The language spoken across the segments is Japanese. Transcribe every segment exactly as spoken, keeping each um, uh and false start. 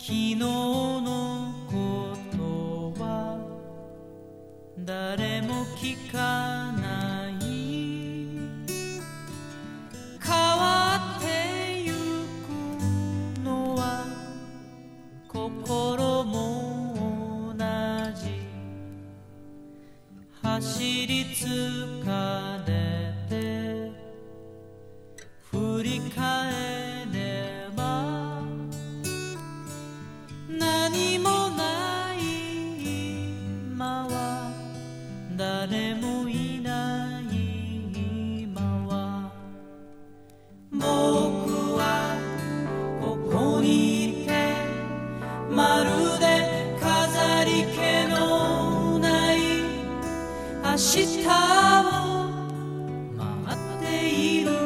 昨日のことは誰も聞かない変わってゆくのは心も同じ走り疲れて振り返れば何もない今は誰もいない今は僕はここにいてまるで飾り気のない明日を待っている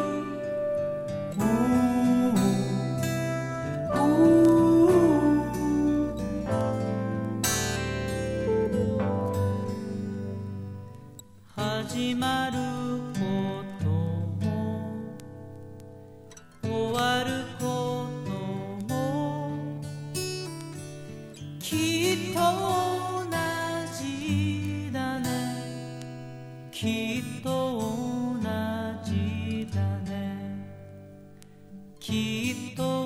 始まることも終わることもきっと同じだねきっと同じだねきっと